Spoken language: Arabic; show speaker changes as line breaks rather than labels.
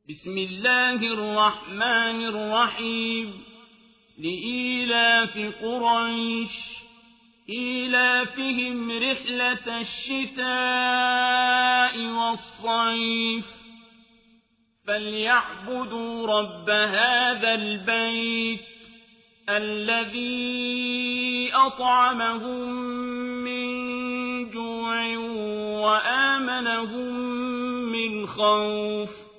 بسم الله الرحمن الرحيم لإيلاف قريش إيلافهم رحلة الشتاء والصيف فليعبدوا رب هذا البيت الذي أطعمهم من جوع وآمنهم من خوف